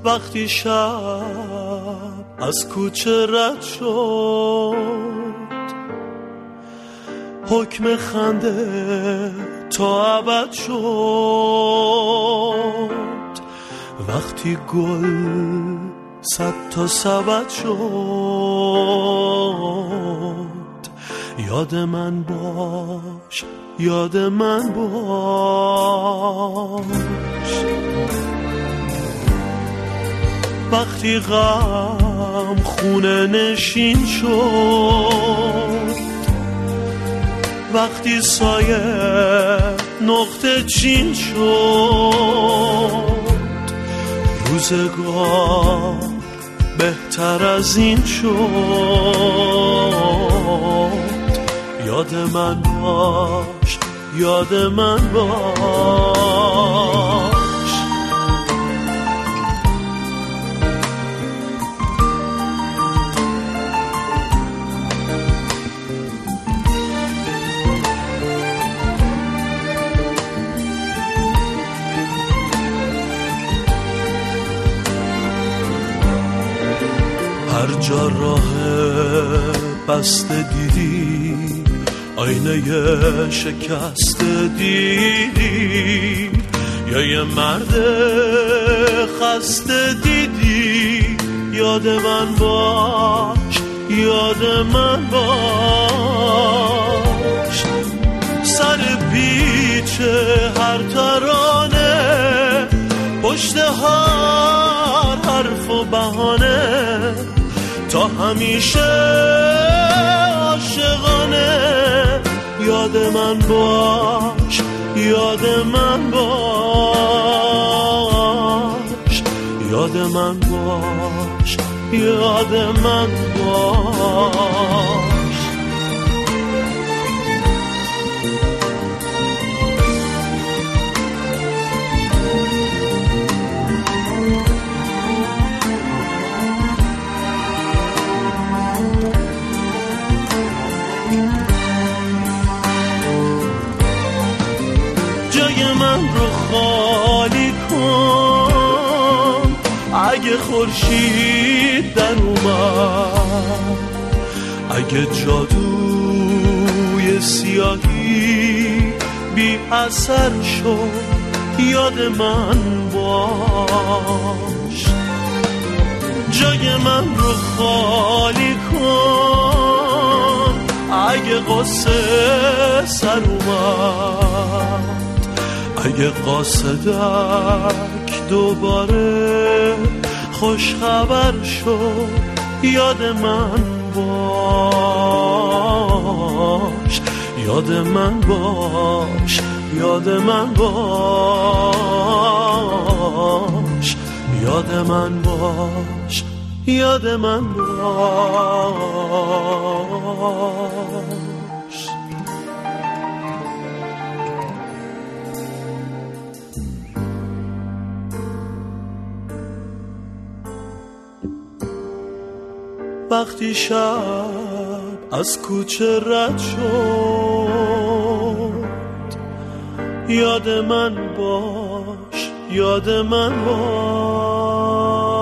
وقتی شب از کوچه رد شد، حکم خنده تا ابد شد. وقتی گل 100 تا سبد شد، یاد من باش، یاد من باش. وقتی غم خونه نشین شد، وقتی سایه نقطه چین شد، روزگار بهتر از این شد. یاد من باش، یاد من باش. هر جا راه بسته دیدی، آینه شکسته دیدی، یا یه مرد خسته دیدی، یاد من باش، یاد من باش. سر پیچ هر ترانه، پشت هر حرف و بهانه، تا همیشه عاشقانه. یاد من باش، یاد من باش. یاد من باش، یاد من باش. خالی کن اگه خورشید در اومد، اگه جادوی سیاهی بی اثر شد، یاد من باش. جای من رو خالی کن اگه قصه سر اومد، اگه قاصدک دوباره خوش خبر شد، یاد من باش، یاد من باش، یاد من باش. یاد من باش، یاد من باش. وقتی شب از کوچه رد شد، یاد من باش، یاد من باش.